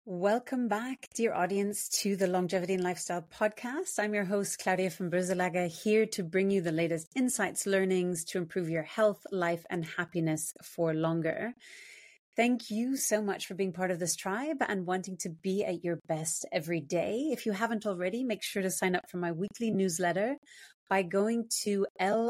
Welcome back, dear audience, to the Longevity and Lifestyle Podcast. I'm your host, Claudia von Bruselaga, here to bring you the latest insights, learnings to improve your health, life, and happiness for longer. Thank you so much for being part of this tribe and wanting to be at your best every day. If you haven't already, make sure to sign up for my weekly newsletter by going to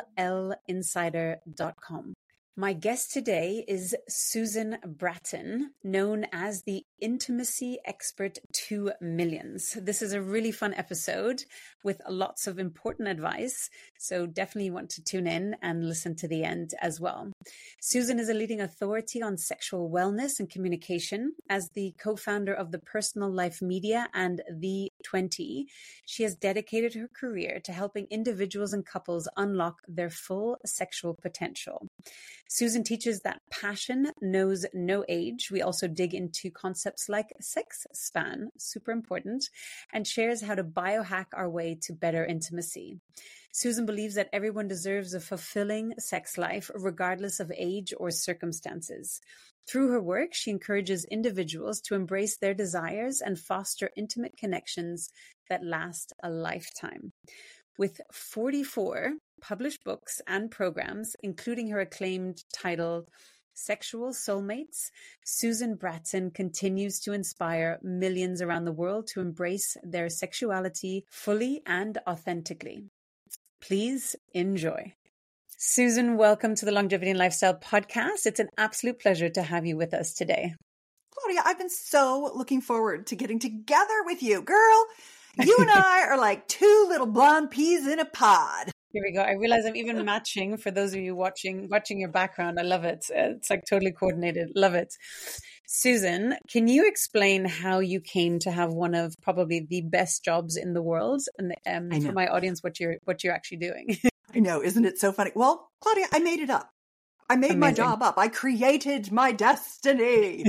llinsider.com. My guest today is Susan Bratton, known as the Intimacy Expert to Millions. This is a really fun episode with lots of important advice, so definitely want to tune in and listen to the end as well. Susan is a leading authority on sexual wellness and communication. As the co-founder of the Personal Life Media and The 20, she has dedicated her career to helping individuals and couples unlock their full sexual potential. Susan teaches that passion knows no age. We also dig into concepts like sex span, super important, and shares how to biohack our way to better intimacy. Susan believes that everyone deserves a fulfilling sex life, regardless of age or circumstances. Through her work, she encourages individuals to embrace their desires and foster intimate connections that last a lifetime. With 44 published books and programs, including her acclaimed title, Sexual Soulmates, Susan Bratton continues to inspire millions around the world to embrace their sexuality fully and authentically. Please enjoy. Susan, welcome to the Longevity and Lifestyle Podcast. It's an absolute pleasure to have you with us today. Claudia, I've been so looking forward to getting together with you. Girl, you and I are like two little blonde peas in a pod. Here we go. I realize I'm even matching for those of you watching your background. I love it. It's like totally coordinated. Love it. Susan, can you explain how you came to have one of probably the best jobs in the world? And for my audience, what you're actually doing. I know. Isn't it so funny? Well, Claudia, I made it up. I made my job up. I created my destiny.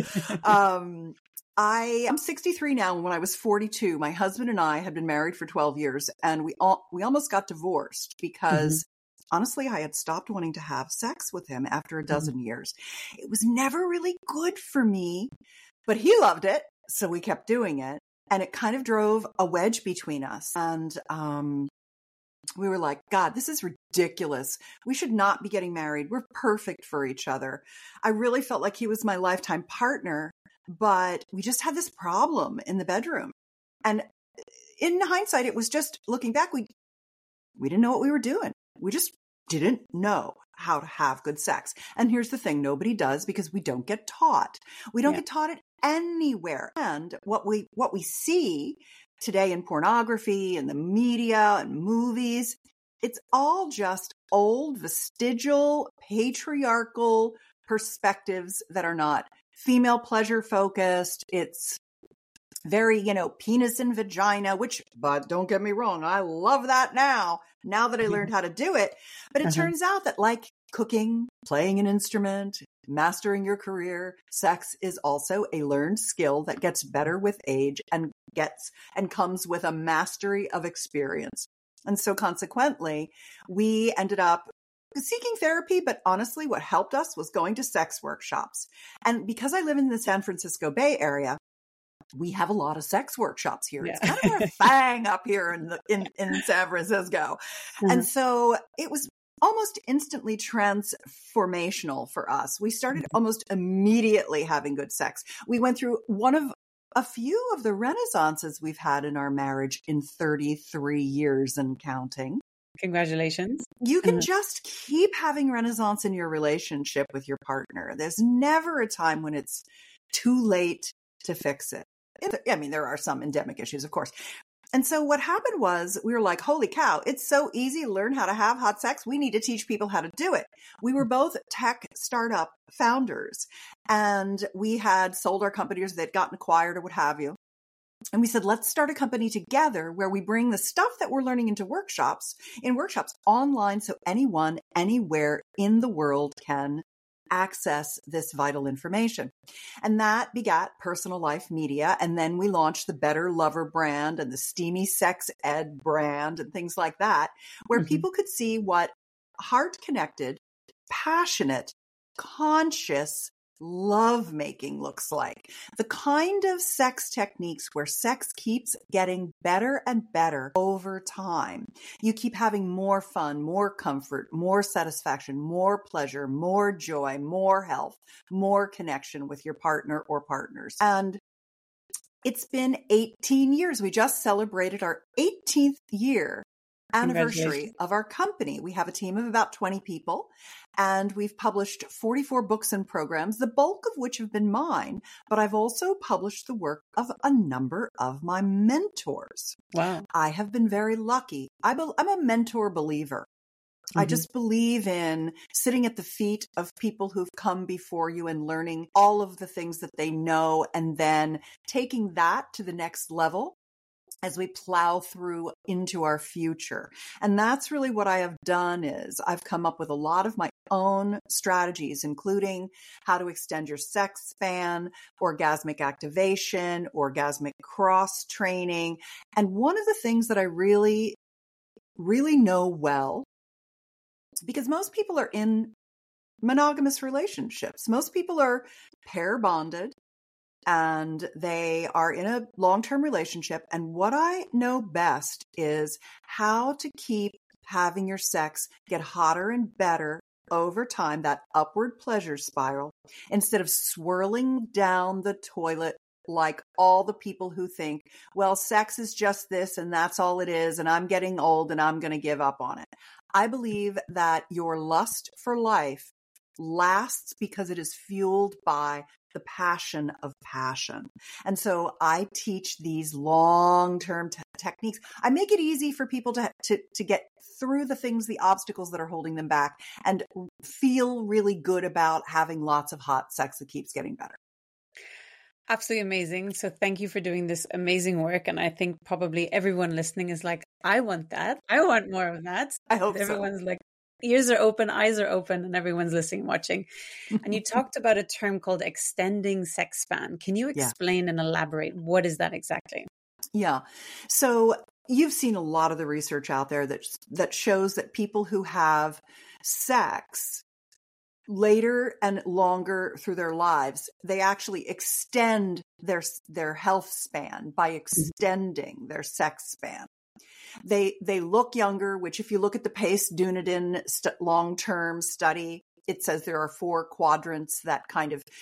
I am 63 now. When I was 42, my husband and I had been married for 12 years, and we almost got divorced because honestly, I had stopped wanting to have sex with him after a dozen years. It was never really good for me, but he loved it. So we kept doing it, and it kind of drove a wedge between us. And, we were like, God, this is ridiculous. We should not be getting married. We're perfect for each other. I really felt like he was my lifetime partner, but we just had this problem in the bedroom. And in hindsight, it was just looking back, we didn't know what we were doing. We just didn't know how to have good sex. And here's the thing, nobody does, because we don't get taught. We don't get taught it anywhere. And what we see today in pornography and the media and movies, it's all just old, vestigial, patriarchal perspectives that are not female pleasure focused. It's very, penis and vagina, but don't get me wrong, I love that now that I learned how to do it. But it turns out that like cooking, playing an instrument, mastering your career, sex is also a learned skill that gets better with age and comes with a mastery of experience. And so consequently, we ended up seeking therapy, but honestly, what helped us was going to sex workshops. And because I live in the San Francisco Bay Area, we have a lot of sex workshops here. Yeah. It's kind of our thing up here in San Francisco. And so it was almost instantly transformational for us. We started almost immediately having good sex. We went through one of a few of the renaissances we've had in our marriage in 33 years and counting. Congratulations. You can just keep having renaissance in your relationship with your partner. There's never a time when it's too late to fix it. I mean, there are some endemic issues, of course. And so what happened was we were like, holy cow, it's so easy to learn how to have hot sex. We need to teach people how to do it. We were both tech startup founders, and we had sold our companies that had gotten acquired or what have you. And we said, let's start a company together where we bring the stuff that we're learning into workshops online so anyone, anywhere in the world can access this vital information. And that begat Personal Life Media. And then we launched the Better Lover brand and the Steamy Sex Ed brand and things like that, where people could see what heart-connected, passionate, conscious lovemaking looks like. The kind of sex techniques where sex keeps getting better and better over time. You keep having more fun, more comfort, more satisfaction, more pleasure, more joy, more health, more connection with your partner or partners. And it's been 18 years. We just celebrated our 18th year anniversary of our company. We have a team of about 20 people, and we've published 44 books and programs, the bulk of which have been mine, but I've also published the work of a number of my mentors. Wow. I have been very lucky. I'm a mentor believer. I just believe in sitting at the feet of people who've come before you and learning all of the things that they know, and then taking that to the next level as we plow through into our future. And that's really what I have done. Is I've come up with a lot of my own strategies, including how to extend your sex span, orgasmic activation, orgasmic cross training. And one of the things that I really, really know well, because most people are in monogamous relationships. Most people are pair bonded, and they are in a long-term relationship. And what I know best is how to keep having your sex get hotter and better over time, that upward pleasure spiral, instead of swirling down the toilet like all the people who think, well, sex is just this and that's all it is, and I'm getting old and I'm going to give up on it. I believe that your lust for life lasts because it is fueled by the passion of passion. And so I teach these long-term techniques. I make it easy for people to get through the things, the obstacles that are holding them back, and feel really good about having lots of hot sex that keeps getting better. Absolutely amazing. So thank you for doing this amazing work. And I think probably everyone listening is like, I want that. I want more of that. I hope everyone's like, ears are open, eyes are open, and everyone's listening, watching. And you talked about a term called extending sex span. Can you explain and elaborate? What is that exactly? Yeah. So you've seen a lot of the research out there that shows that people who have sex later and longer through their lives, they actually extend their health span by extending their sex span. They look younger, which if you look at the Pace Dunedin long-term study, it says there are 4 quadrants that kind of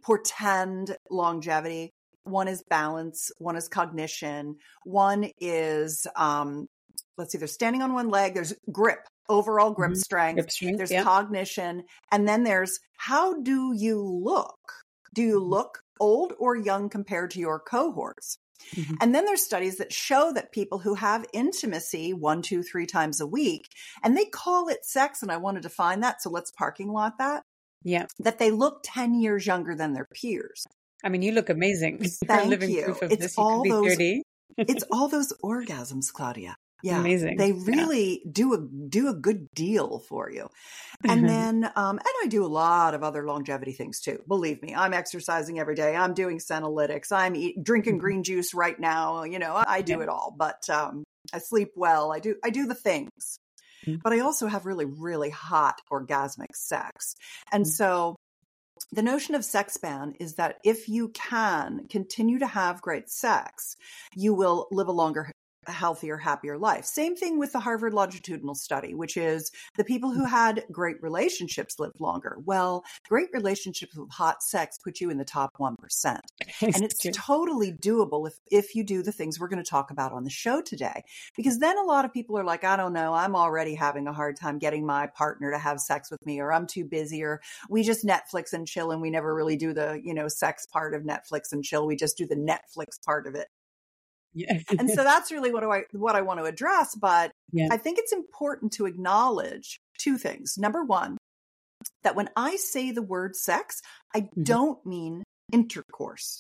portend longevity. One is balance, one is cognition, one is, let's see, there's standing on one leg, there's grip, overall grip strength, there's cognition, and then there's how do you look? Do you look old or young compared to your cohorts? And then there's studies that show that people who have intimacy 1, 2, 3 times a week, and they call it sex, and I want to define that, so let's parking lot that. Yeah. That they look 10 years younger than their peers. I mean, you look amazing. Thank you. Proof of it's this. all those 30. It's all those orgasms, Claudia. Yeah. Amazing. They really do a good deal for you. And then, and I do a lot of other longevity things too. Believe me, I'm exercising every day. I'm doing senolytics. I'm drinking green juice right now. You know, I do it all, but, I sleep well. I do the things, but I also have really, really hot orgasmic sex. And so the notion of sex span is that if you can continue to have great sex, you will live a longer, healthier, happier life. Same thing with the Harvard longitudinal study, which is the people who had great relationships lived longer. Well, great relationships with hot sex put you in the top 1%. And it's totally doable if you do the things we're going to talk about on the show today. Because then a lot of people are like, I don't know, I'm already having a hard time getting my partner to have sex with me, or I'm too busy, or we just Netflix and chill and we never really do the, sex part of Netflix and chill. We just do the Netflix part of it. Yeah. And so that's really what I want to address. But I think it's important to acknowledge 2 things. Number one, that when I say the word sex, I don't mean intercourse.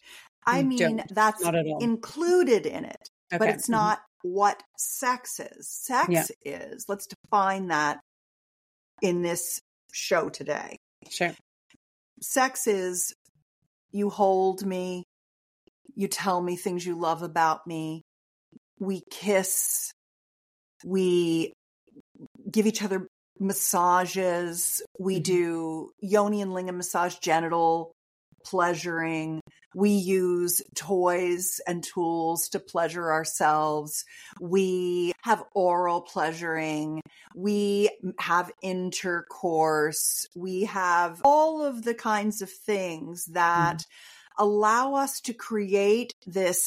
I mean, that's included in it, but it's not what sex is. Sex is, let's define that in this show today. Sure. Sex is you hold me, you tell me things you love about me. We kiss. We give each other massages. We do yoni and lingam massage, genital pleasuring. We use toys and tools to pleasure ourselves. We have oral pleasuring. We have intercourse. We have all of the kinds of things that allow us to create this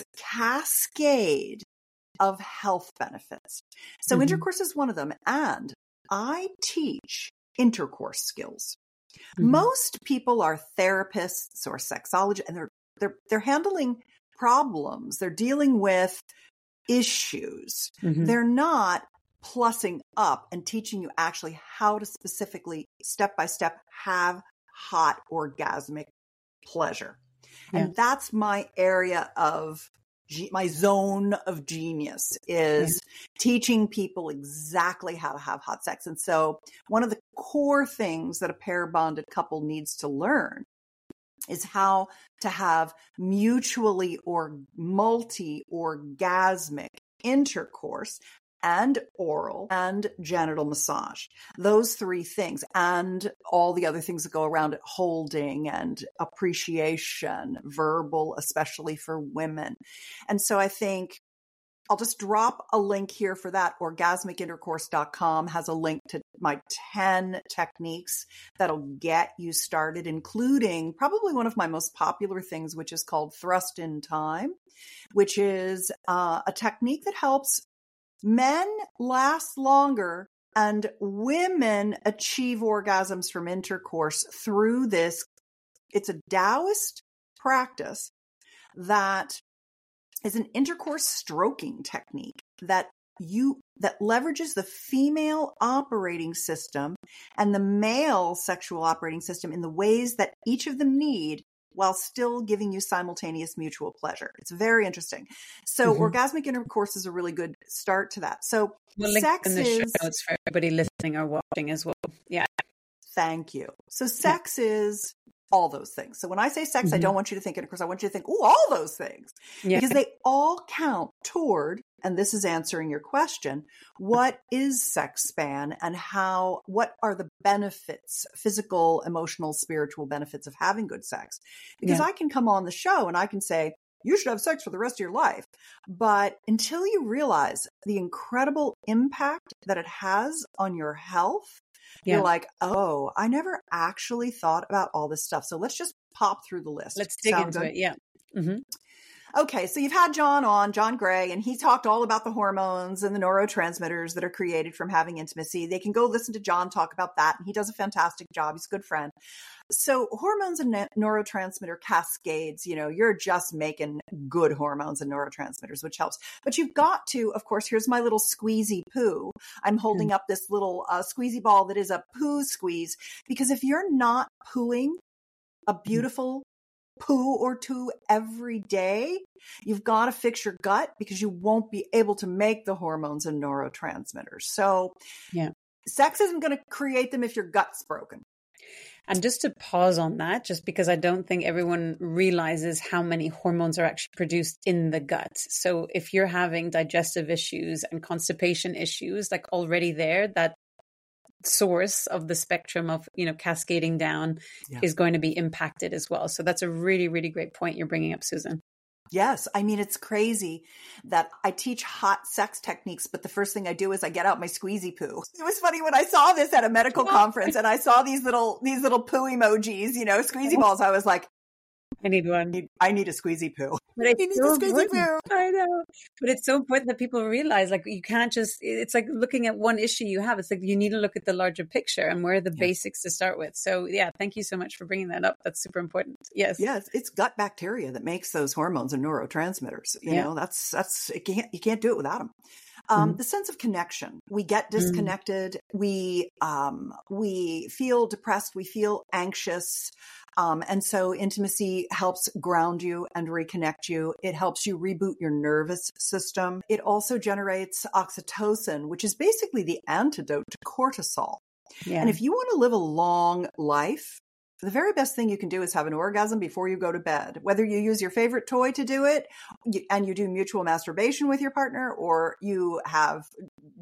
cascade of health benefits. So intercourse is one of them. And I teach intercourse skills. Most people are therapists or sexologists, and they're handling problems. They're dealing with issues. They're not plussing up and teaching you actually how to specifically, step by step, have hot orgasmic pleasure. And that's my area of my zone of genius is teaching people exactly how to have hot sex. And so one of the core things that a pair bonded couple needs to learn is how to have mutually or multi-orgasmic intercourse and oral and genital massage. Those three things and all the other things that go around it, holding and appreciation, verbal, especially for women. And so I think I'll just drop a link here for that. Orgasmicintercourse.com has a link to my 10 techniques that'll get you started, including probably one of my most popular things, which is called Thrust in Time, which is a technique that helps men last longer and women achieve orgasms from intercourse through this. It's a Taoist practice that is an intercourse stroking technique that leverages the female operating system and the male sexual operating system in the ways that each of them need, while still giving you simultaneous mutual pleasure. It's very interesting. So orgasmic intercourse is a really good start to that. So we'll link in the show notes for everybody listening or watching as well. Yeah. Thank you. So sex is all those things. So when I say sex, I don't want you to think intercourse. I want you to think, oh, all those things. Because they all count toward, and this is answering your question, what is sex span and what are the benefits, physical, emotional, spiritual benefits of having good sex? Because I can come on the show and I can say, you should have sex for the rest of your life. But until you realize the incredible impact that it has on your health, you're like, oh, I never actually thought about all this stuff. So let's just pop through the list. Let's dig into it. Yeah. Okay. So you've had John Gray, and he talked all about the hormones and the neurotransmitters that are created from having intimacy. They can go listen to John talk about that. And he does a fantastic job. He's a good friend. So hormones and neurotransmitter cascades, you're just making good hormones and neurotransmitters, which helps. But you've got to, of course, here's my little squeezy poo. I'm holding up this little squeezy ball that is a poo squeeze, because if you're not pooing a beautiful poo or two every day, you've got to fix your gut, because you won't be able to make the hormones and neurotransmitters. So sex isn't going to create them if your gut's broken. And just to pause on that, just because I don't think everyone realizes how many hormones are actually produced in the gut. So if you're having digestive issues and constipation issues, like already there, that source of the spectrum of, cascading down is going to be impacted as well. So that's a really, really great point you're bringing up, Susan. Yes. I mean, it's crazy that I teach hot sex techniques, but the first thing I do is I get out my squeezy poo. It was funny when I saw this at a medical conference and I saw these little poo emojis, squeezy balls. I was like, I need one. I need a squeezy poo. But it's so important. I know. But it's so important that people realize, you can't just, it's like looking at one issue you have. It's like you need to look at the larger picture and where are the basics to start with. So thank you so much for bringing that up. That's super important. Yes. Yes. It's gut bacteria that makes those hormones and neurotransmitters. You know, that's, you can't do it without them. The sense of connection. We get disconnected. We feel depressed. We feel anxious. And so intimacy helps ground you and reconnect you. It helps you reboot your nervous system. It also generates oxytocin, which is basically the antidote to cortisol. Yeah. And if you want to live a long life, the very best thing you can do is have an orgasm before you go to bed. Whether you use your favorite toy to do it and you do mutual masturbation with your partner, or you have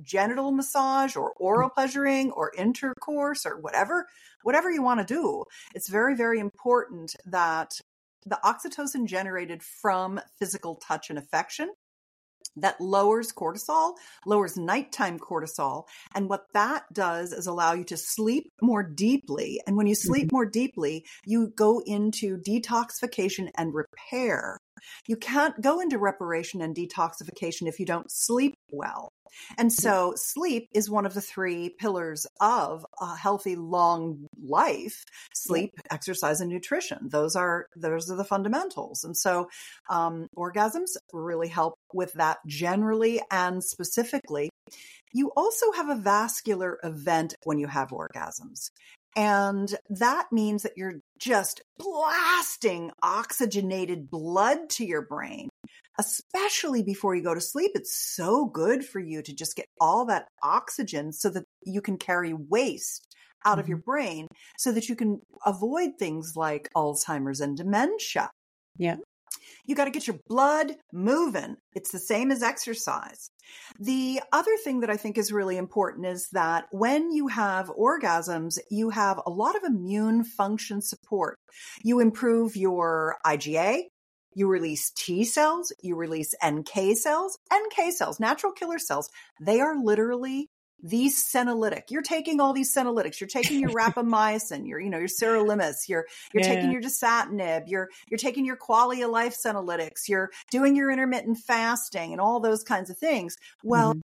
genital massage or oral pleasuring or intercourse or whatever you want to do, it's very, very important that the oxytocin generated from physical touch and affection, that lowers cortisol, lowers nighttime cortisol. And what that does is allow you to sleep more deeply. And when you sleep more deeply, you go into detoxification and repair. You can't go into reparation and detoxification if you don't sleep well. And so sleep is one of the 3 pillars of a healthy, long life: sleep, exercise, and nutrition. Those are the fundamentals. And so orgasms really help with that generally and specifically. You also have a vascular event when you have orgasms. And that means that you're just blasting oxygenated blood to your brain, especially before you go to sleep. It's so good for you to just get all that oxygen so that you can carry waste out of your brain so that you can avoid things like Alzheimer's and dementia. Yeah. You got to get your blood moving. It's the same as exercise. The other thing that I think is really important is that when you have orgasms, you have a lot of immune function support. You improve your IgA, you release T cells, you release NK cells. NK cells, natural killer cells, they are literally these senolytic. You're taking all these senolytics. You're taking your rapamycin, your sirolimus, you're taking your dasatinib, you're taking your quality of life senolytics, you're doing your intermittent fasting and all those kinds of things. Well,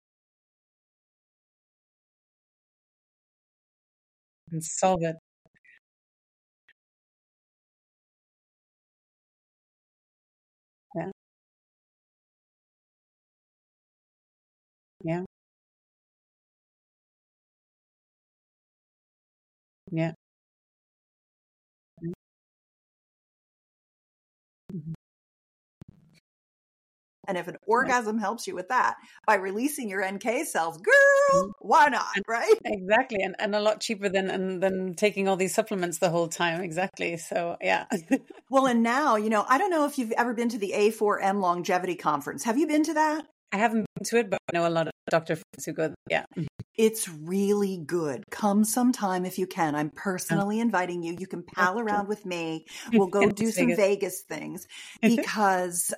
And solve it. Yeah. Yeah. Yeah. Mhm. and if an Right. orgasm helps you with that by releasing your NK cells, girl, why not, And right? exactly. And a lot cheaper than taking all these supplements the whole time. Exactly. So yeah. Well, and now, I don't know if you've ever been to the A4M Longevity Conference. Have you been to that? I haven't been to it, but I know a lot of doctor friends who go. Yeah. It's really good. Come sometime if you can. I'm personally inviting you. You can pal Okay. around with me. We'll go In do Las some Vegas. Vegas things because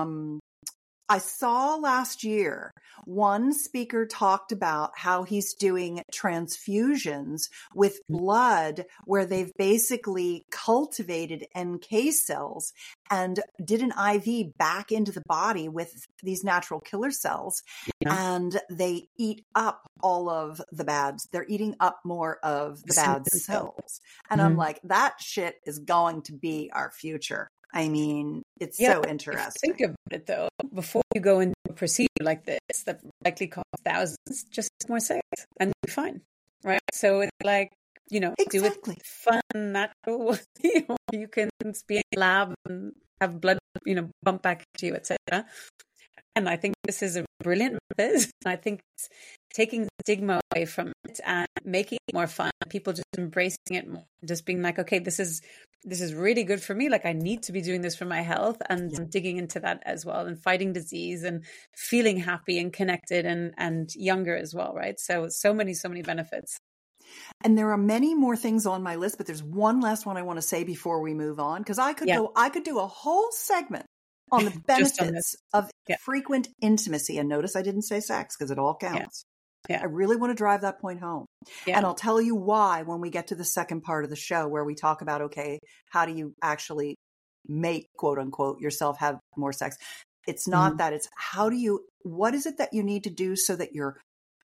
I saw last year one speaker talked about how he's doing transfusions with blood where they've basically cultivated NK cells and did an IV back into the body with these natural killer cells. Yeah. And they eat up all of the bads. They're eating up more of the bad cells. And I'm like, that shit is going to be our future. I mean, it's so interesting. Think about it though. Before you go into a procedure like this, that likely costs thousands, just have more sex and you're fine, right? So it's like, do it fun, natural. You can be in the lab and have blood, pump back to you, etc. And I think this is a brilliant method. I think it's taking the stigma away from it and making it more fun. People just embracing it more, just being like, okay, this is really good for me. Like I need to be doing this for my health and digging into that as well and fighting disease and feeling happy and connected and younger as well, right? So many benefits. And there are many more things on my list, but there's one last one I want to say before we move on, because I could do a whole segment on the benefits of frequent intimacy. And notice I didn't say sex because it all counts. Yeah. I really want to drive that point home. Yeah. And I'll tell you why when we get to the second part of the show where we talk about, okay, how do you actually make, quote unquote, yourself have more sex? It's not that. It's what is it that you need to do so that you're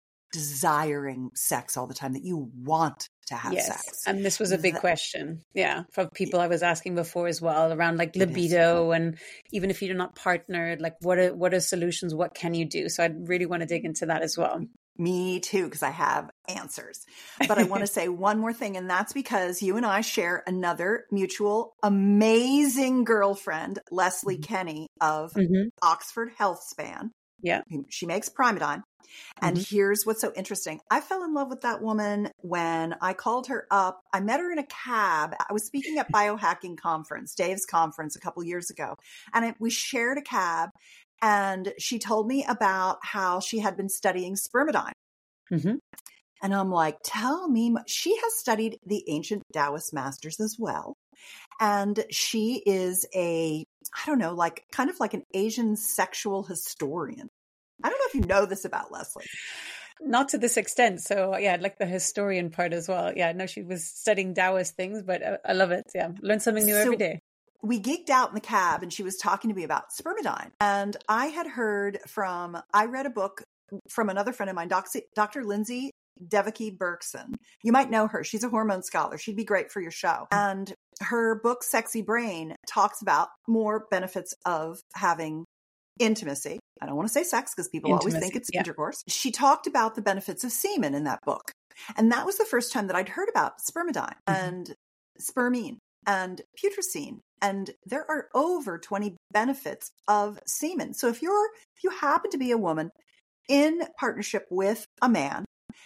desiring sex all the time, that you want to have sex? And this was a big question. Yeah. For people I was asking before as well around like libido and even if you're not partnered, like what are solutions? What can you do? So I really want to dig into that as well. Me too, because I have answers. But I want to say one more thing, and that's because you and I share another mutual amazing girlfriend, Leslie Kenny of Oxford Health Span. Yeah. She makes Primeadine. And here's what's so interesting. I fell in love with that woman when I called her up. I met her in a cab. I was speaking at Biohacking Conference, Dave's conference a couple years ago. And we shared a cab. And she told me about how she had been studying spermidine. Mm-hmm. And I'm like, tell me, she has studied the ancient Taoist masters as well. And she is I don't know, like kind of like an Asian sexual historian. I don't know if you know this about Leslie. Not to this extent. So yeah, I'd like the historian part as well. Yeah, no, she was studying Taoist things, but I love it. Yeah, learn something new every day. We geeked out in the cab and she was talking to me about spermidine. And I read a book from another friend of mine, Dr. Lindsay Devaki Berkson. You might know her. She's a hormone scholar. She'd be great for your show. And her book, Sexy Brain, talks about more benefits of having intimacy. I don't want to say sex because people always think it's intercourse. She talked about the benefits of semen in that book. And that was the first time that I'd heard about spermidine and spermine and putrescine. And there are over 20 benefits of semen. So if you happen to be a woman in partnership with a man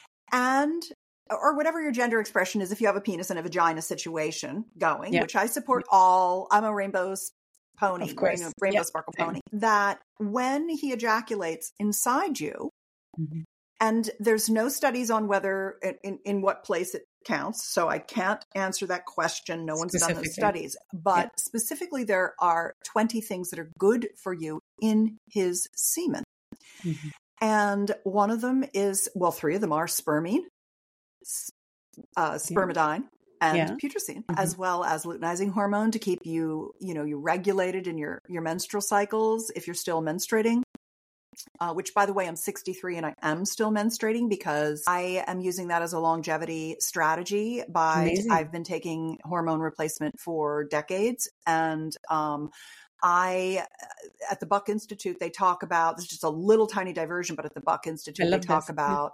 or whatever your gender expression is, if you have a penis and a vagina situation going, which I support all, I'm a rainbow pony, rainbow sparkle pony, that when he ejaculates inside you, and there's no studies on whether in what place it counts, so I can't answer that question. No one's done those studies, but specifically there are 20 things that are good for you in his semen. And one of them is, well, 3 of them are spermine, spermidine, and putrescine, as well as luteinizing hormone to keep you regulated in your menstrual cycles if you're still menstruating. Which, by the way, I'm 63 and I am still menstruating because I am using that as a longevity strategy. I've been taking hormone replacement for decades, and at the Buck Institute, they talk about, this is just a little tiny diversion, but at the Buck Institute, they talk about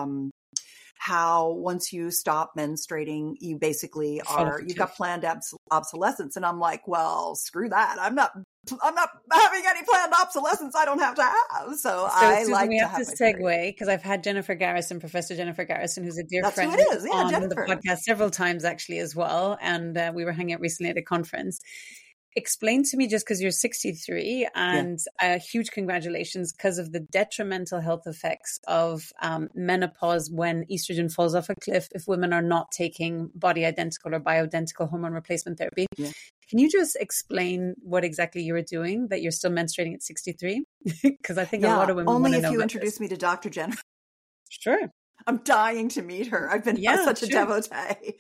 how once you stop menstruating, you basically you've got planned obsolescence. And I'm like, well, screw that. I'm not having any planned obsolescence I don't have to have. So I Susan, like we to have to segue because I've had Professor Jennifer Garrison, who's a dear friend, on the podcast several times actually as well. And we were hanging out recently at a conference. Explain to me, just because you're 63 and huge congratulations because of the detrimental health effects of menopause when estrogen falls off a cliff if women are not taking body identical or bioidentical hormone replacement therapy. Can you just explain what exactly you were doing that you're still menstruating at 63? Because I think a lot of women only want to know if you about introduce this. me to Dr. Jennifer. Sure. I'm dying to meet her. I've been such a devotee.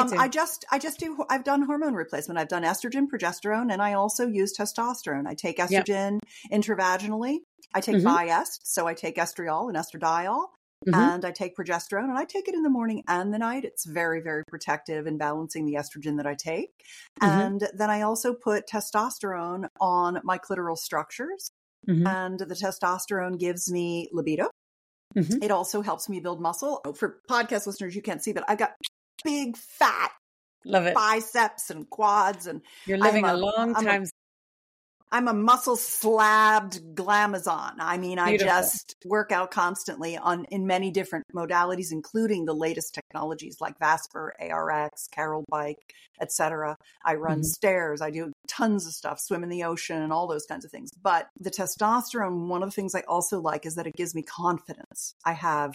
I've done hormone replacement. I've done estrogen, progesterone, and I also use testosterone. I take estrogen intravaginally. I take Biest, so I take estriol and estradiol, and I take progesterone, and I take it in the morning and the night. It's very, very protective in balancing the estrogen that I take. And then I also put testosterone on my clitoral structures, and the testosterone gives me libido. It also helps me build muscle. For podcast listeners, you can't see, but I've got big, fat biceps and quads. And you're living a long time. I'm a muscle slabbed glamazon. I mean, Beautiful. I just work out constantly in many different modalities, including the latest technologies like Vasper, ARX, Carol Bike, etc. I run stairs. I do tons of stuff, swim in the ocean and all those kinds of things. But the testosterone, one of the things I also like is that it gives me confidence. I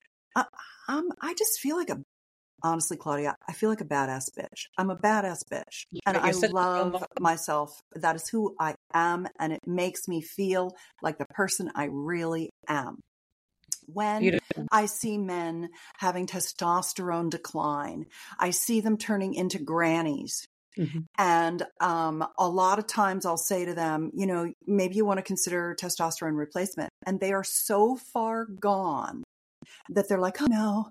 just feel like honestly, Claudia, I feel like a badass bitch. I'm a badass bitch. And I love myself. That is who I am. And it makes me feel like the person I really am. When I see men having testosterone decline, I see them turning into grannies. And a lot of times I'll say to them, maybe you want to consider testosterone replacement. And they are so far gone that they're like, oh no,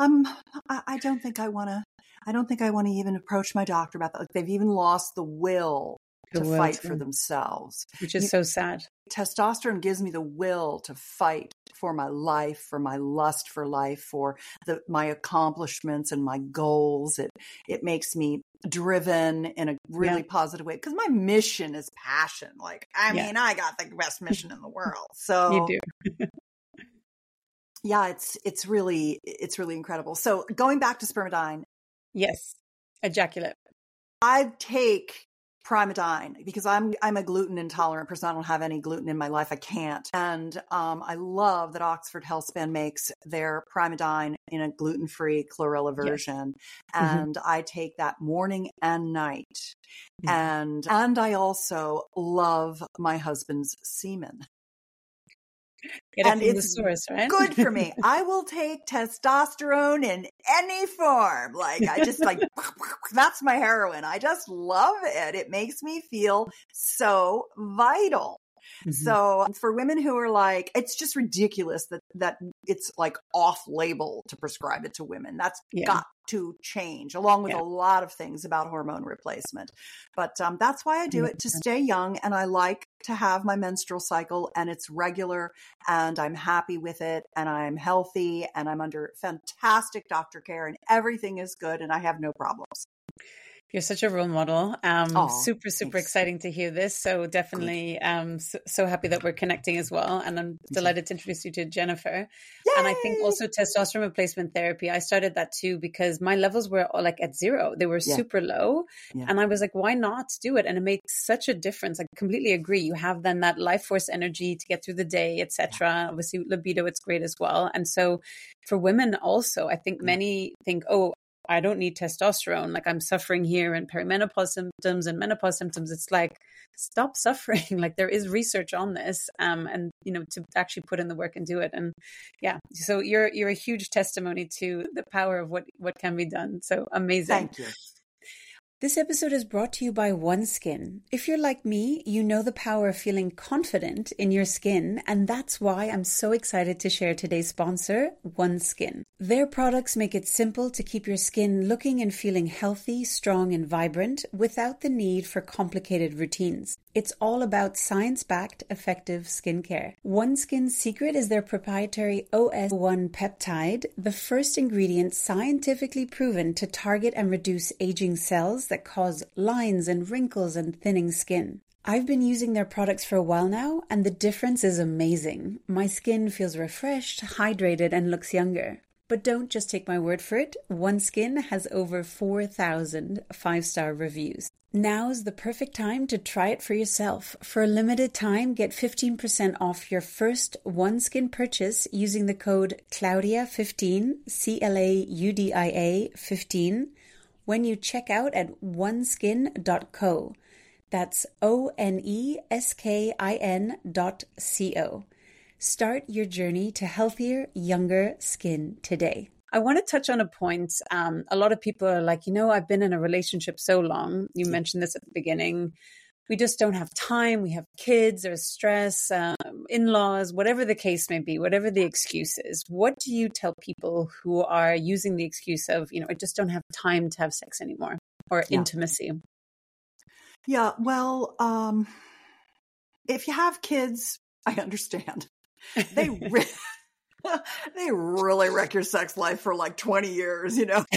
I don't think I want to even approach my doctor about that. Like they've even lost the will to fight for themselves. Which is so sad. Testosterone gives me the will to fight for my life, for my lust for life, for my accomplishments and my goals. It makes me driven in a really positive way because my mission is passion. Like, I mean, I got the best mission in the world. So you do. Yeah, it's really incredible. So going back to spermidine. Yes. Ejaculate. I take Primedyne, because I'm a gluten intolerant person. I don't have any gluten in my life. I can't. And I love that Oxford Healthspan makes their Primedyne in a gluten-free chlorella version. Yes. And I take that morning and night. And I also love my husband's semen. And it's the source, right? Good for me. I will take testosterone in any form. Like, I just like, that's my heroin. I just love it. It makes me feel so vital. So for women who are like, it's just ridiculous that it's like off label to prescribe it to women. That's got to change, along with a lot of things about hormone replacement. But that's why I do it, to stay young. And I like to have my menstrual cycle, and it's regular, and I'm happy with it, and I'm healthy, and I'm under fantastic doctor care, and everything is good, and I have no problems. You're such a role model. Super thanks. Exciting to hear this. So definitely so happy that we're connecting as well. And I'm delighted to introduce you to Jennifer. Yay! And I think also testosterone replacement therapy, I started that too because my levels were all like at zero. They were super low. Yeah. And I was like, why not do it? And it makes such a difference. I completely agree. You have then that life force energy to get through the day, etc. Obviously libido, it's great as well. And so for women also, I think many think, oh, I don't need testosterone. Like, I'm suffering here and perimenopause symptoms and menopause symptoms. It's like, stop suffering. Like, there is research on this, and to actually put in the work and do it. And so you're a huge testimony to the power of what can be done. So amazing. Thank you. This episode is brought to you by OneSkin. If you're like me, you know the power of feeling confident in your skin, and that's why I'm so excited to share today's sponsor, OneSkin. Their products make it simple to keep your skin looking and feeling healthy, strong, and vibrant without the need for complicated routines. It's all about science-backed, effective skincare. OneSkin's secret is their proprietary OS1 peptide, the first ingredient scientifically proven to target and reduce aging cells that cause lines and wrinkles and thinning skin. I've been using their products for a while now, and the difference is amazing. My skin feels refreshed, hydrated, and looks younger. But don't just take my word for it. OneSkin has over 4,000 five-star reviews. Now's the perfect time to try it for yourself. For a limited time, get 15% off your first OneSkin purchase using the code Claudia15, CLAUDIA 15, when you check out at oneskin.co. That's ONESKIN.co. Start your journey to healthier, younger skin today. I want to touch on a point. A lot of people are like, I've been in a relationship so long. You mentioned this at the beginning. We just don't have time. We have kids, there's stress, in-laws, whatever the case may be, whatever the excuse is. What do you tell people who are using the excuse of, I just don't have time to have sex anymore, or intimacy? Yeah, well, if you have kids, I understand. They really wreck your sex life for like 20 years, You got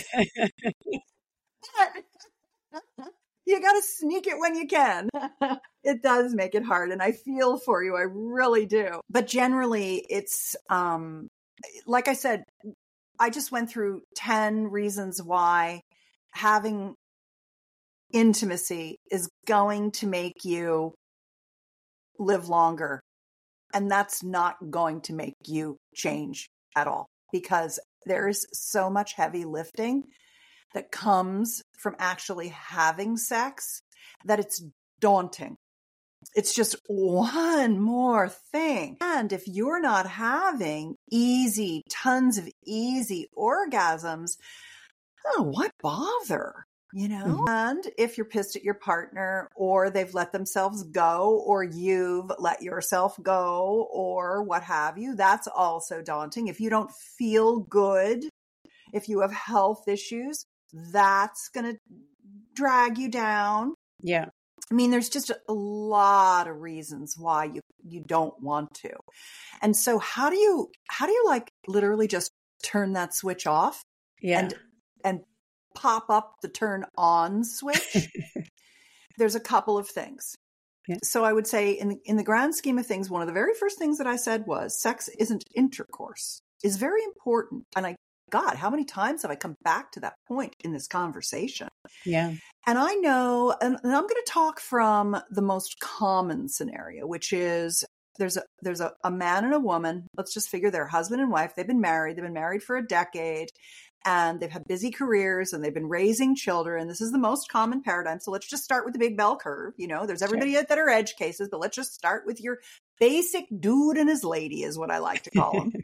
to sneak it when you can. It does make it hard. And I feel for you. I really do. But generally it's, like I said, I just went through 10 reasons why having intimacy is going to make you live longer. And that's not going to make you change at all, because there is so much heavy lifting that comes from actually having sex that it's daunting. It's just one more thing. And if you're not having tons of easy orgasms, oh, what bother? And if you're pissed at your partner, or they've let themselves go, or you've let yourself go, or what have you, that's also daunting. If you don't feel good, if you have health issues, that's going to drag you down. Yeah. I mean, there's just a lot of reasons why you don't want to. And so how do you like literally just turn that switch off? Yeah. And pop up the turn on switch? There's a couple of things. Yeah. So I would say in the grand scheme of things, one of the very first things that I said was sex isn't intercourse is very important. And I God, how many times have I come back to that point in this conversation? Yeah. And I know, and I'm going to talk from the most common scenario, which is there's a man and a woman. Let's just figure they're husband and wife. They've been married for a decade, and they've had busy careers, and they've been raising children. This is the most common paradigm. So let's just start with the big bell curve. You know, there's everybody that are edge cases, but let's just start with your basic dude and his lady is what I like to call them.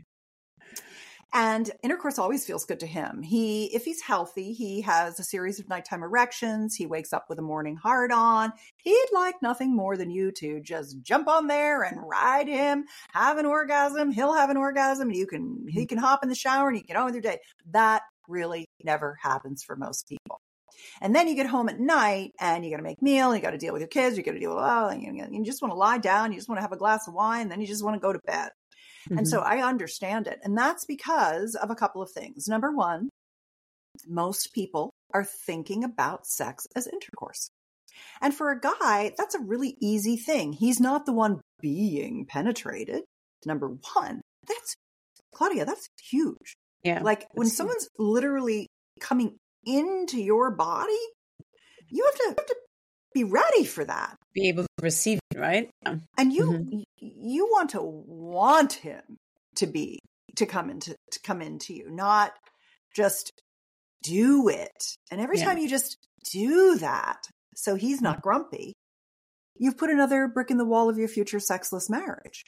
And intercourse always feels good to him. If he's healthy, he has a series of nighttime erections. He wakes up with a morning hard on. He'd like nothing more than you to just jump on there and ride him, have an orgasm. He'll have an orgasm. He can hop in the shower and you get on with your day. That really never happens for most people. And then you get home at night and you got to make meal. You got to deal with your kids. You got to deal with, you just want to lie down. You just want to have a glass of wine. And then you just want to go to bed. And so I understand it. And that's because of a couple of things. Number one, most people are thinking about sex as intercourse. And for a guy, that's a really easy thing. He's not the one being penetrated. Number one, Claudia, that's huge. Yeah. Like when someone's literally coming into your body, you have to be ready for that. Be able to receive it, right? Yeah. And you want him to come into you, not just do it. And every time you just do that, so he's not grumpy, you've put another brick in the wall of your future sexless marriage.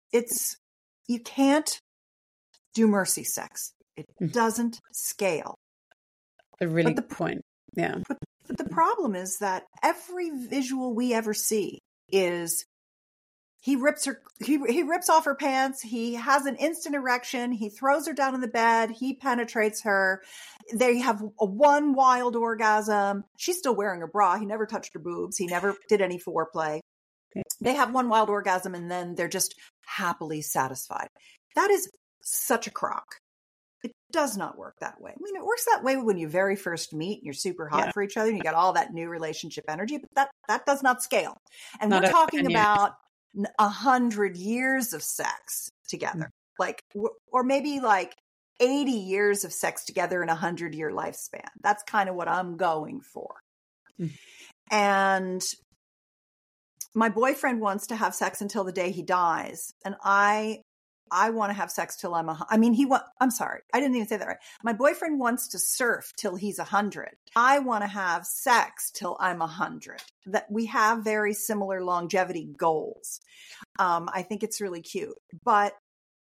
You can't do mercy sex. It doesn't scale. A really good point. Yeah. But the problem is that every visual we ever see is he rips off her pants. He has an instant erection. He throws her down in the bed. He penetrates her. They have a one wild orgasm. She's still wearing a bra. He never touched her boobs. He never did any foreplay. They have one wild orgasm and then they're just happily satisfied. That is such a crock. It does not work that way. I mean, it works that way when you very first meet and you're super hot for each other and you got all that new relationship energy, but that does not scale. And we're talking about 100 years of sex together, or maybe like 80 years of sex together in a 100-year lifespan. That's kind of what I'm going for. And my boyfriend wants to have sex until the day he dies. And I want to have sex till I'm sorry. I didn't even say that right. My boyfriend wants to surf till he's 100. I want to have sex till I'm 100. That we have very similar longevity goals. I think it's really cute. But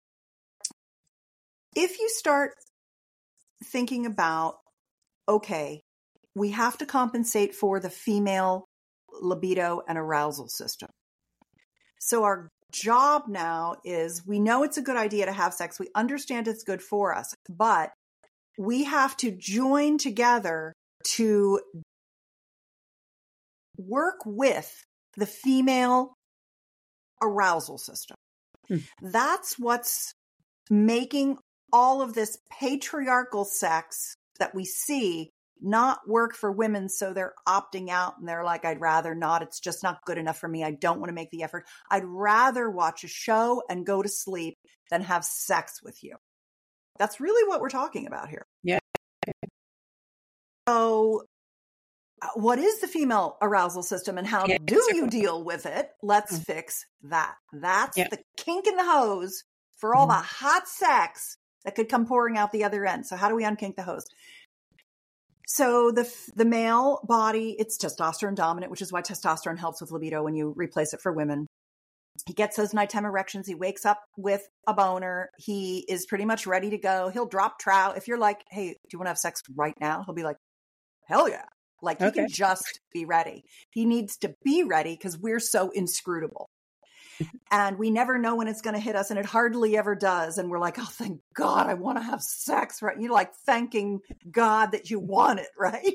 if you start thinking about, okay, we have to compensate for the female libido and arousal system. So our job now is, we know it's a good idea to have sex. We understand it's good for us, but we have to join together to work with the female arousal system. That's what's making all of this patriarchal sex that we see not work for women. So they're opting out and they're like, I'd rather not. It's just not good enough for me. I don't want to make the effort. I'd rather watch a show and go to sleep than have sex with you. That's really what we're talking about here. Yeah. So what is the female arousal system and how do you deal with it? Let's fix that. That's the kink in the hose for all the hot sex that could come pouring out the other end. So how do we unkink the hose? So the male body, it's testosterone dominant, which is why testosterone helps with libido when you replace it for women. He gets those nighttime erections. He wakes up with a boner. He is pretty much ready to go. He'll drop trout. If you're like, hey, do you want to have sex right now? He'll be like, hell yeah. Like he can just be ready. He needs to be ready because we're so inscrutable. And we never know when it's going to hit us, and it hardly ever does. And we're like, oh, thank God, I want to have sex, right? You're like thanking God that you want it, right?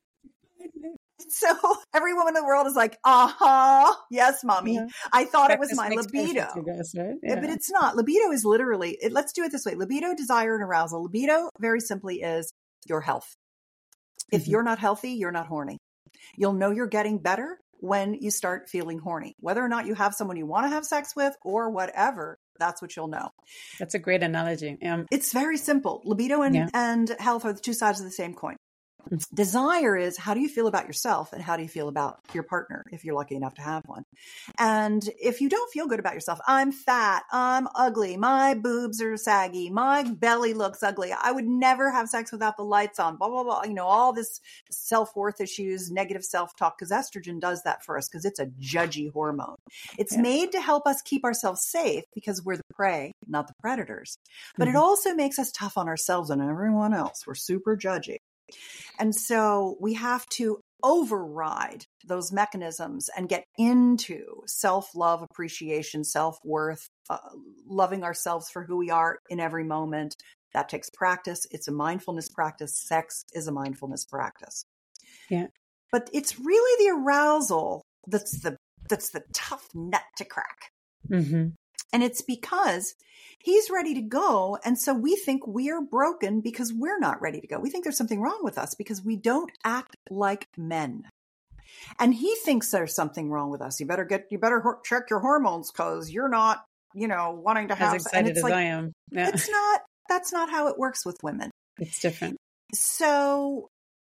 So every woman in the world is like, yes, mommy. Yeah. I thought it was my libido. Guys, right? But it's not. Libido is literally, let's do it this way. Libido, desire, and arousal. Libido, very simply, is your health. If you're not healthy, you're not horny. You'll know you're getting better when you start feeling horny. Whether or not you have someone you want to have sex with or whatever, that's what you'll know. That's a great analogy. It's very simple. Libido and health are the two sides of the same coin. Desire is, how do you feel about yourself and how do you feel about your partner if you're lucky enough to have one? And if you don't feel good about yourself, I'm fat, I'm ugly, my boobs are saggy, my belly looks ugly, I would never have sex without the lights on, blah, blah, blah. You know, all this self-worth issues, negative self-talk, because estrogen does that for us because it's a judgy hormone. It's made to help us keep ourselves safe because we're the prey, not the predators. But it also makes us tough on ourselves and everyone else. We're super judgy. And so we have to override those mechanisms and get into self-love, appreciation, self-worth, loving ourselves for who we are in every moment. That takes practice. It's a mindfulness practice. Sex is a mindfulness practice. Yeah. But it's really the arousal that's the tough nut to crack. Mm-hmm. And it's because he's ready to go. And so we think we're broken because we're not ready to go. We think there's something wrong with us because we don't act like men. And he thinks there's something wrong with us. You better check your hormones because you're not, wanting to have as excited as I am. Yeah. That's not how it works with women. It's different. So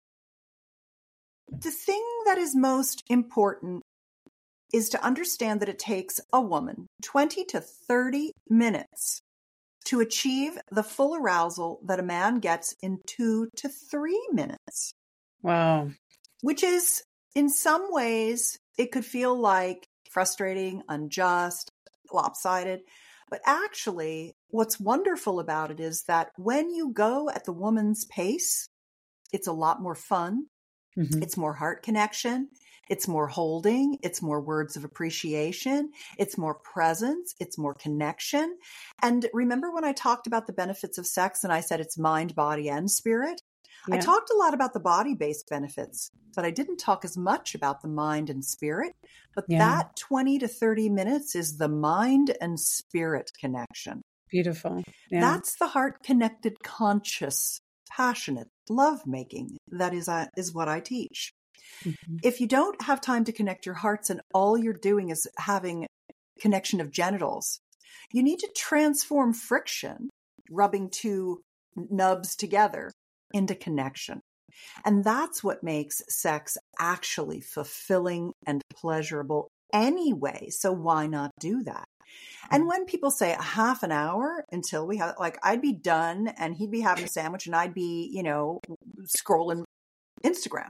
the thing that is most important is to understand that it takes a woman 20 to 30 minutes to achieve the full arousal that a man gets in 2 to 3 minutes. Wow. Which is, in some ways, it could feel like frustrating, unjust, lopsided. But actually, what's wonderful about it is that when you go at the woman's pace, it's a lot more fun. Mm-hmm. It's more heart connection. It's more holding. It's more words of appreciation. It's more presence. It's more connection. And remember when I talked about the benefits of sex and I said it's mind, body, and spirit? Yeah. I talked a lot about the body-based benefits, but I didn't talk as much about the mind and spirit. But that 20 to 30 minutes is the mind and spirit connection. Beautiful. Yeah. That's the heart-connected, conscious, passionate lovemaking. That is what I teach. Mm-hmm. If you don't have time to connect your hearts and all you're doing is having connection of genitals, you need to transform friction, rubbing two nubs together, into connection. And that's what makes sex actually fulfilling and pleasurable anyway. So why not do that? And when people say a half an hour until we have, like, I'd be done and he'd be having a sandwich and I'd be, scrolling Instagram.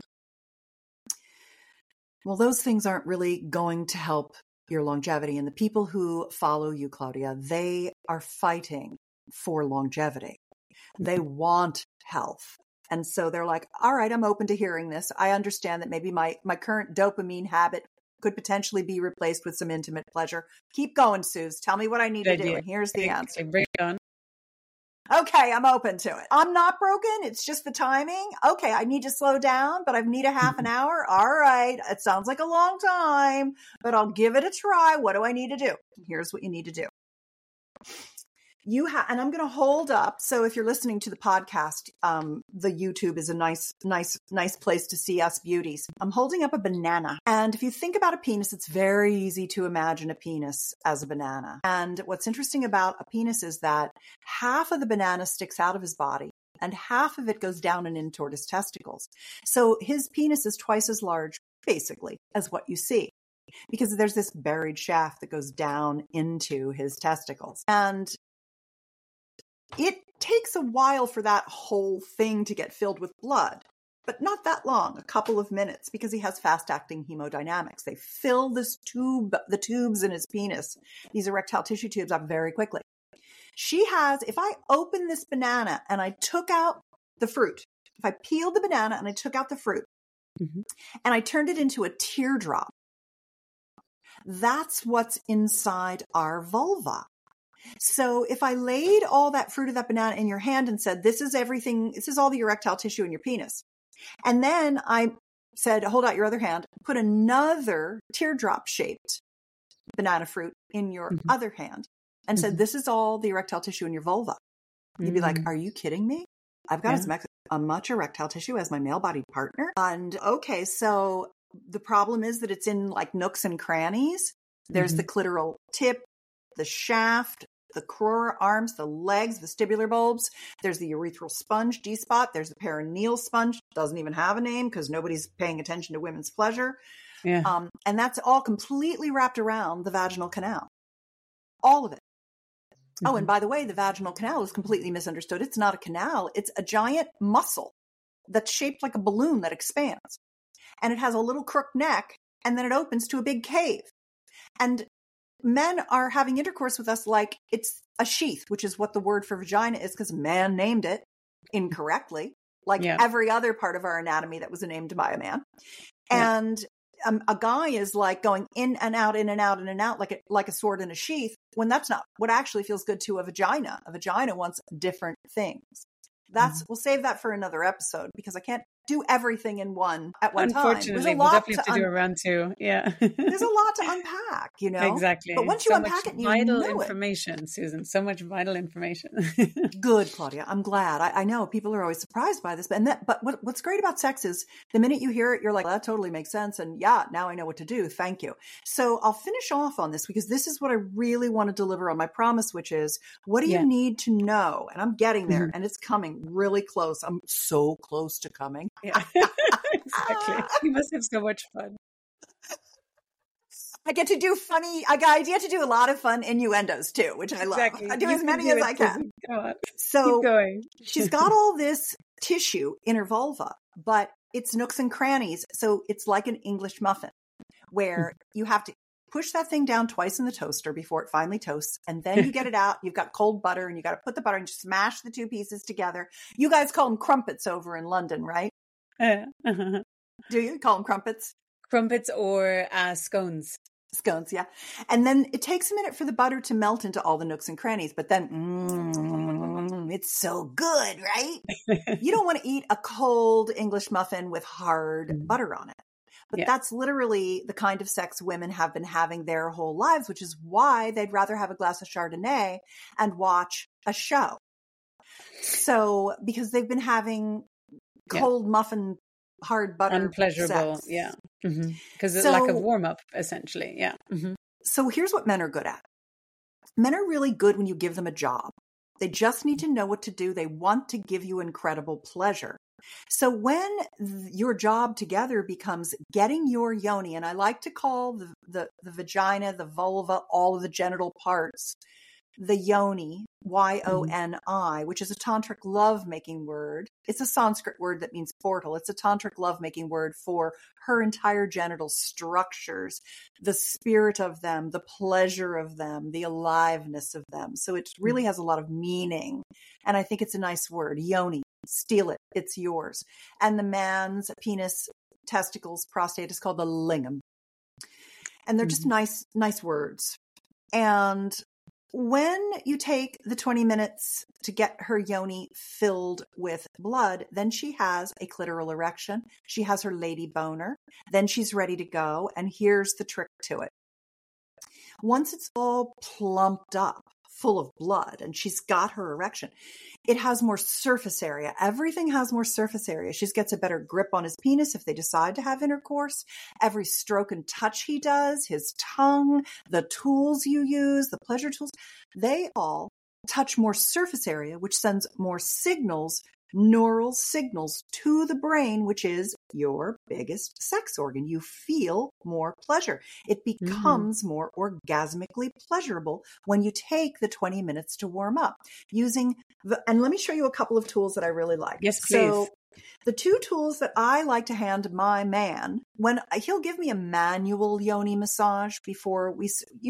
Well, those things aren't really going to help your longevity. And the people who follow you, Claudia, they are fighting for longevity. They want health. And so they're like, all right, I'm open to hearing this. I understand that maybe my current dopamine habit could potentially be replaced with some intimate pleasure. Keep going, Suze. Tell me what I need to do. And here's the answer. Bring it on. Okay, I'm open to it. I'm not broken. It's just the timing. Okay, I need to slow down, but I need a half an hour. All right. It sounds like a long time, but I'll give it a try. What do I need to do? Here's what you need to do. And I'm going to hold up. So if you're listening to the podcast, the YouTube is a nice place to see us beauties. I'm holding up a banana. And if you think about a penis, it's very easy to imagine a penis as a banana. And what's interesting about a penis is that half of the banana sticks out of his body and half of it goes down and in toward his testicles. So his penis is twice as large, basically, as what you see, because there's this buried shaft that goes down into his testicles. And it takes a while for that whole thing to get filled with blood, but not that long, a couple of minutes, because he has fast-acting hemodynamics. They fill the tubes in his penis, these erectile tissue tubes, up very quickly. If I open this banana and I took out the fruit, if I peeled the banana and I took out the fruit, mm-hmm. and I turned it into a teardrop, that's what's inside our vulva. So if I laid all that fruit of that banana in your hand and said, this is everything, this is all the erectile tissue in your penis. And then I said, hold out your other hand, put another teardrop shaped banana fruit in your mm-hmm. other hand and mm-hmm. said, this is all the erectile tissue in your vulva. You'd be like, are you kidding me? I've got as much erectile tissue as my male bodied partner. And okay, so the problem is that it's in like nooks and crannies. There's mm-hmm. the clitoral tip, the shaft, the crura arms, the legs, vestibular bulbs. There's the urethral sponge, G-spot. There's the perineal sponge. Doesn't even have a name because nobody's paying attention to women's pleasure. Yeah. And that's all completely wrapped around the vaginal canal. All of it. Mm-hmm. Oh, and by the way, the vaginal canal is completely misunderstood. It's not a canal. It's a giant muscle that's shaped like a balloon that expands. And it has a little crook neck, and then it opens to a big cave. And men are having intercourse with us like it's a sheath, which is what the word for vagina is because man named it incorrectly, like every other part of our anatomy that was named by a man. Yeah. And a guy is like going in and out, in and out, in and out, like a sword in a sheath, when that's not what actually feels good to a vagina. A vagina wants different things. We'll save that for another episode because I can't do everything in one at one time. Unfortunately, we'll definitely have to do a round two. Yeah. There's a lot to unpack, Exactly. But once you unpack it, you vital know information, Susan. So much vital information. Good, Claudia. I'm glad. I know people are always surprised by this, but what's great about sex is the minute you hear it, you're like, that totally makes sense. And yeah, now I know what to do. Thank you. So I'll finish off on this because this is what I really want to deliver on my promise, which is what do you need to know? And I'm getting there and it's coming really close. I'm so close to coming. Yeah, exactly. You must have so much fun. I get to do I get to do a lot of fun innuendos too, which I love. I do as many as I can. So keep going. She's got all this tissue in her vulva, but it's nooks and crannies. So it's like an English muffin where you have to push that thing down twice in the toaster before it finally toasts. And then you get it out. You've got cold butter and you got to put the butter and smash the two pieces together. You guys call them crumpets over in London, right? Do you call them crumpets? Crumpets or scones. Scones, yeah. And then it takes a minute for the butter to melt into all the nooks and crannies, but then it's so good, right? You don't want to eat a cold English muffin with hard butter on it. But that's literally the kind of sex women have been having their whole lives, which is why they'd rather have a glass of Chardonnay and watch a show. So, because they've been having cold muffin, hard butter unpleasurable sex. Because it's like a warm-up essentially. So here's what men are good at. Men are really good when you give them a job. They just need to know what to do. They want to give you incredible pleasure. So when your job together becomes getting your yoni, and I like to call the vagina, the vulva, all of the genital parts, the yoni, Y-O-N-I, which is a tantric love-making word. It's a Sanskrit word that means portal. It's a tantric love-making word for her entire genital structures, the spirit of them, the pleasure of them, the aliveness of them. So it really has a lot of meaning. And I think it's a nice word, yoni. Steal it. It's yours. And the man's penis, testicles, prostate is called the lingam. And they're just nice words. And when you take the 20 minutes to get her yoni filled with blood, then she has a clitoral erection. She has her lady boner. Then she's ready to go. And here's the trick to it. Once it's all plumped up, full of blood, and she's got her erection, it has more surface area. Everything has more surface area. She gets a better grip on his penis if they decide to have intercourse. Every stroke and touch he does, his tongue, the tools you use, the pleasure tools, they all touch more surface area, which sends more signals, neural signals to the brain, which is your biggest sex organ. You feel more pleasure. It becomes more orgasmically pleasurable when you take the 20 minutes to warm up and let me show you a couple of tools that I really like. Yes, please. So the two tools that I like to hand my man when he'll give me a manual yoni massage before we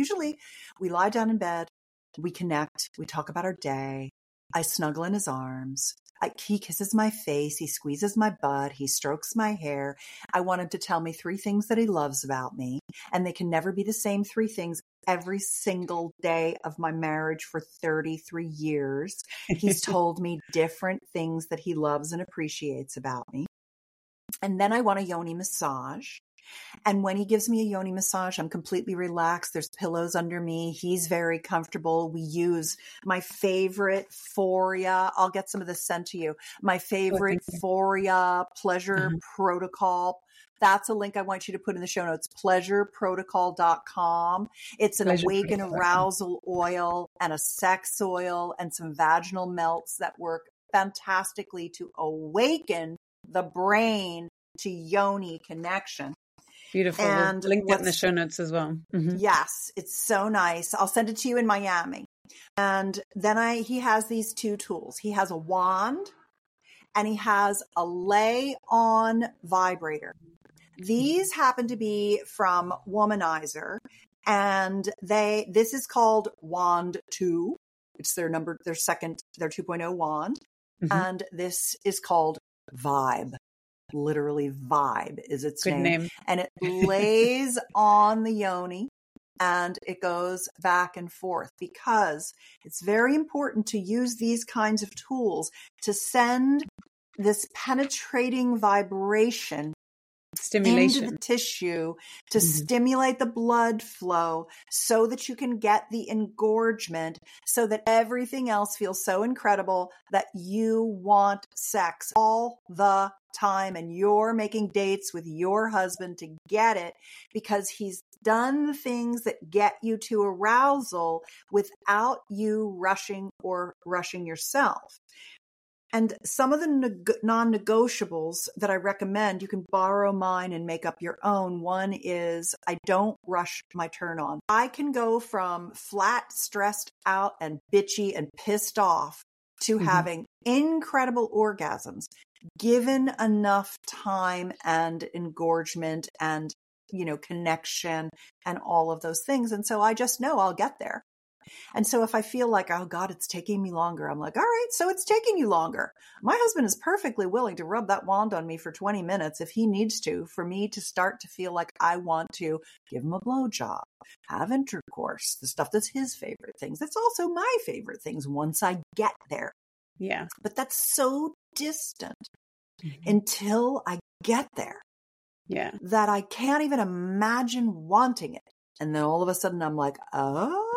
lie down in bed, we connect, we talk about our day. I snuggle in his arms. He kisses my face. He squeezes my butt. He strokes my hair. I want him to tell me 3 things that he loves about me. And they can never be the same 3 things every single day of my marriage for 33 years. He's told me different things that he loves and appreciates about me. And then I want a yoni massage. And when he gives me a yoni massage, I'm completely relaxed. There's pillows under me. He's very comfortable. We use my favorite Foria. I'll get some of this sent to you. My favorite Foria Pleasure Protocol. That's a link I want you to put in the show notes, pleasureprotocol.com. It's an awaken arousal oil and a sex oil and some vaginal melts that work fantastically to awaken the brain to yoni connection. Beautiful. And we'll link that in the show notes as well. Yes, it's so nice. I'll send it to you in Miami. And then he has these two tools. He has a wand and he has a lay on vibrator. These happen to be from Womanizer, and this is called Wand 2. It's their 2.0 wand. And this is called Vibe. Literally Vibe is its name. And it lays on the yoni and it goes back and forth, because it's very important to use these kinds of tools to send this penetrating vibration into the tissue to stimulate the blood flow so that you can get the engorgement, so that everything else feels so incredible that you want sex all the time and you're making dates with your husband to get it, because he's done the things that get you to arousal without you rushing yourself. And some of the non-negotiables that I recommend, you can borrow mine and make up your own. One is I don't rush my turn on. I can go from flat, stressed out and bitchy and pissed off to having incredible orgasms given enough time and engorgement and, connection and all of those things. And so I just know I'll get there. And so if I feel like, oh God, it's taking me longer, I'm like, all right, so it's taking you longer. My husband is perfectly willing to rub that wand on me for 20 minutes if he needs to, for me to start to feel like I want to give him a blowjob, have intercourse, the stuff that's his favorite things. That's also my favorite things once I get there. Yeah. But that's so distant until I get there. Yeah. That I can't even imagine wanting it. And then all of a sudden I'm like, oh,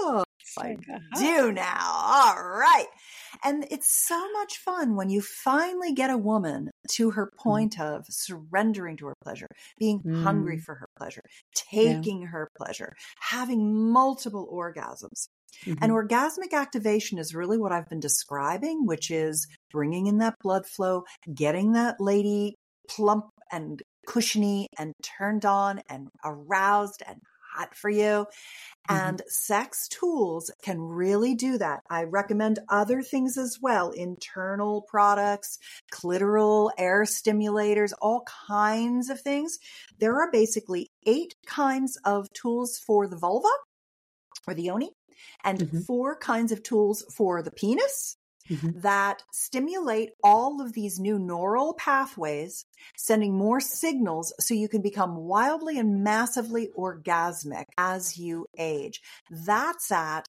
I do now. All right. And it's so much fun when you finally get a woman to her point of surrendering to her pleasure, being hungry for her pleasure, taking her pleasure, having multiple orgasms. And orgasmic activation is really what I've been describing, which is bringing in that blood flow, getting that lady plump and cushiony and turned on and aroused and hot for you. And sex tools can really do that. I recommend other things as well. Internal products, clitoral air stimulators, all kinds of things. There are basically 8 kinds of tools for the vulva or the yoni and 4 kinds of tools for the penis that stimulate all of these new neural pathways, sending more signals so you can become wildly and massively orgasmic as you age. That's at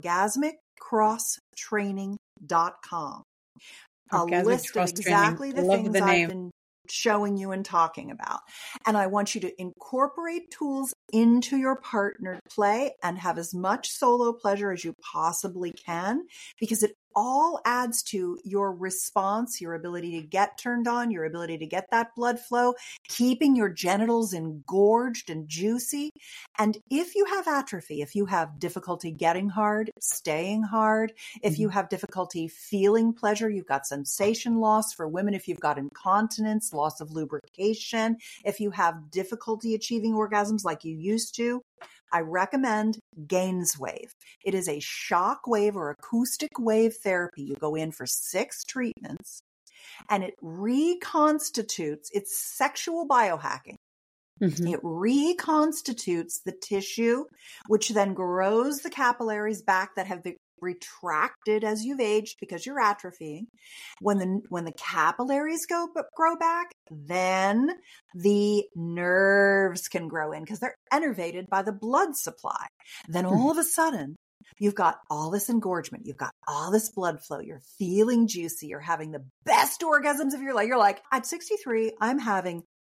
orgasmiccrosstraining.com. A list of exactly the things I've been showing you and talking about. And I want you to incorporate tools into your partnered play and have as much solo pleasure as you possibly can, because it all adds to your response, your ability to get turned on, your ability to get that blood flow, keeping your genitals engorged and juicy. And if you have atrophy, if you have difficulty getting hard, staying hard, if you have difficulty feeling pleasure, you've got sensation loss for women, if you've got incontinence, loss of lubrication, if you have difficulty achieving orgasms like you used to, I recommend Gainswave. It is a shock wave or acoustic wave therapy. You go in for 6 treatments and it reconstitutes, it's sexual biohacking. It reconstitutes the tissue, which then grows the capillaries back that have been retracted as you've aged because you're atrophying. When the capillaries grow back, then the nerves can grow in because they're innervated by the blood supply. Then all of a sudden, you've got all this engorgement. You've got all this blood flow. You're feeling juicy. You're having the best orgasms of your life. You're like, at 63, I'm having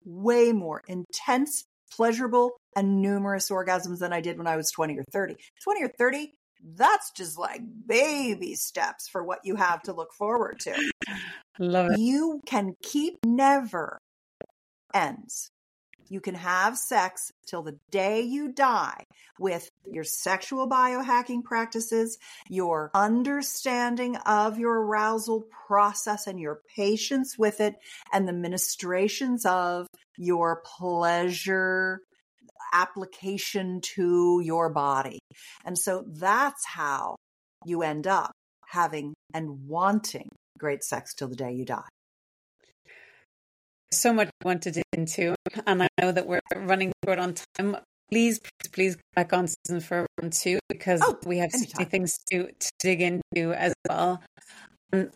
way more intense, pleasurable, and numerous orgasms than I did when I was 20 or 30. 20 or 30, that's just like baby steps for what you have to look forward to. Love it. You can keep, never ends. You can have sex till the day you die with your sexual biohacking practices, your understanding of your arousal process and your patience with it, and the ministrations of your pleasure application to your body. And so that's how you end up having and wanting great sex till the day you die. So much I want to dig into, and I know that we're running short on time. Please go back on Susan for round 2, because we have so many things to dig into as well. Thank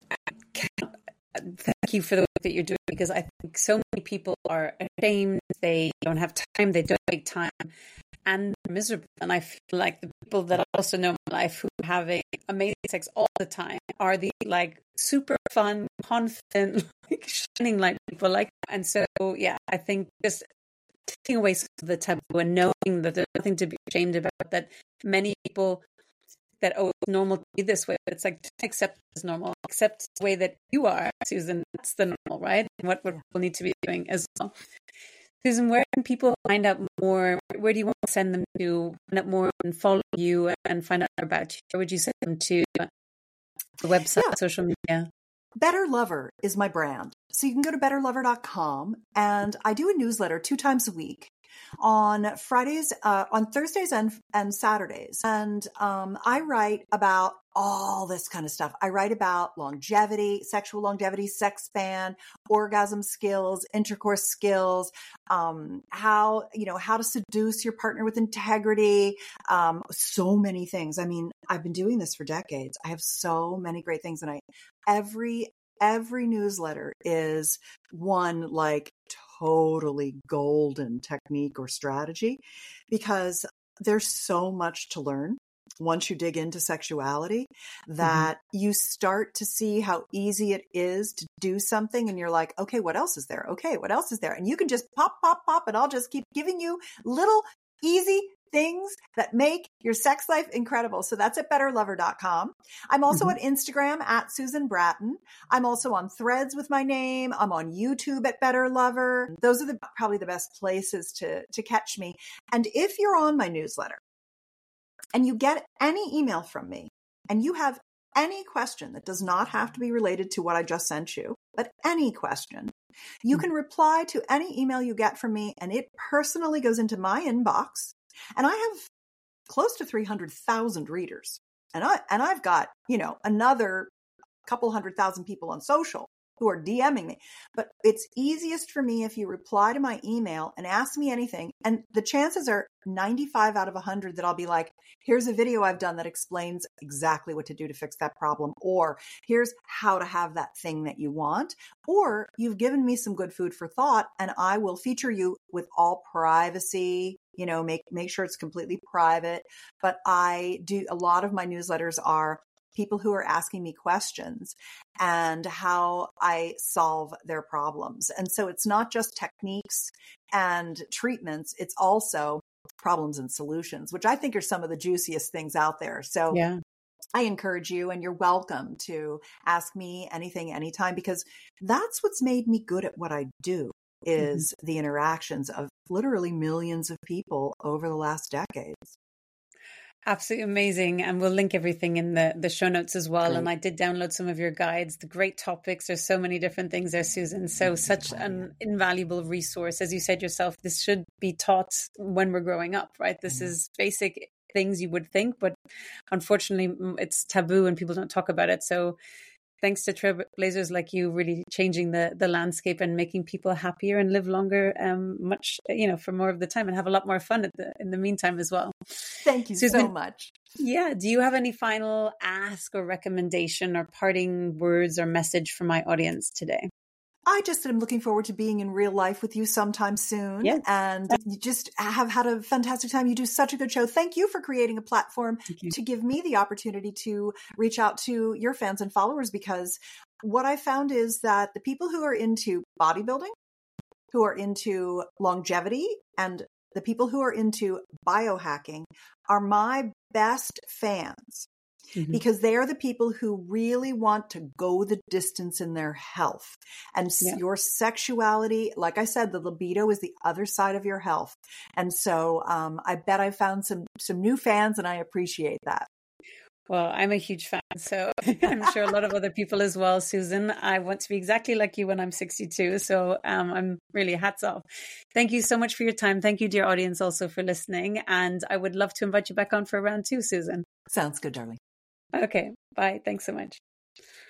you for the work that you're doing, because I think so many people are ashamed, they don't have time, they don't make time, and they're miserable. And I feel like the people that I also know in my life who are having amazing sex all the time are the like super fun, confident, like shining light people like. And so, yeah, I think just taking away some of the taboo and knowing that there's nothing to be ashamed about, that many people that, oh, it's normal to be this way, but it's like, just accept it as normal, accept the way that you are, Susan. That's the normal, right? And what people need to be doing as well. Susan, where can people find out more? Where do you want to send them to find out more and follow you and find out about you? Where would you send them to? The website, social media? Better Lover is my brand. So you can go to betterlover.com, and I do a newsletter 2 times a week on Fridays, on Thursdays and Saturdays. And I write about all this kind of stuff. I write about longevity, sexual longevity, sex span, orgasm skills, intercourse skills, how to seduce your partner with integrity, so many things. I mean, I've been doing this for decades. I have so many great things, and every newsletter is one like totally golden technique or strategy, because there's so much to learn once you dig into sexuality, that you start to see how easy it is to do something. And you're like, okay, what else is there? Okay, what else is there? And you can just pop, and I'll just keep giving you little easy things that make your sex life incredible. So that's at betterlover.com. I'm also at Instagram at Susan Bratton. I'm also on Threads with my name. I'm on YouTube at Better Lover. Those are probably the best places to catch me. And if you're on my newsletter and you get any email from me and you have any question that does not have to be related to what I just sent you, but any question, you can reply to any email you get from me, and it personally goes into my inbox. And I have close to 300,000 readers. And I've got, another couple 100,000 people on social who are DMing me. But it's easiest for me if you reply to my email and ask me anything. And the chances are 95 out of 100 that I'll be like, here's a video I've done that explains exactly what to do to fix that problem. Or here's how to have that thing that you want. Or you've given me some good food for thought, and I will feature you with all privacy, make sure it's completely private. But I do, a lot of my newsletters are people who are asking me questions and how I solve their problems. And so it's not just techniques and treatments, it's also problems and solutions, which I think are some of the juiciest things out there. So yeah. I encourage you, and you're welcome to ask me anything, anytime, because that's what's made me good at what I do, is the interactions of literally millions of people over the last decades. Absolutely amazing. And we'll link everything in the show notes as well. Great. And I did download some of your guides, the great topics. There's so many different things there, Susan. So such an invaluable resource. As you said yourself, this should be taught when we're growing up, right? This is basic things you would think, but unfortunately it's taboo and people don't talk about it. So thanks to trailblazers like you, really changing the landscape and making people happier and live longer, for more of the time, and have a lot more fun in the meantime as well. Thank you so much. Yeah. Do you have any final ask or recommendation or parting words or message for my audience today? I just am looking forward to being in real life with you sometime soon. Yes. And you just have had a fantastic time. You do such a good show. Thank you for creating a platform to give me the opportunity to reach out to your fans and followers, because what I found is that the people who are into bodybuilding, who are into longevity and the people who are into biohacking are my best fans. Mm-hmm. Because they are the people who really want to go the distance in their health. And your sexuality, like I said, the libido is the other side of your health. And so I bet I found some new fans, and I appreciate that. Well, I'm a huge fan, so I'm sure a lot of other people as well, Susan. I want to be exactly like you when I'm 62. So I'm really hats off. Thank you so much for your time. Thank you, dear audience, also for listening. And I would love to invite you back on for round 2, Susan. Sounds good, darling. Okay. Bye. Thanks so much.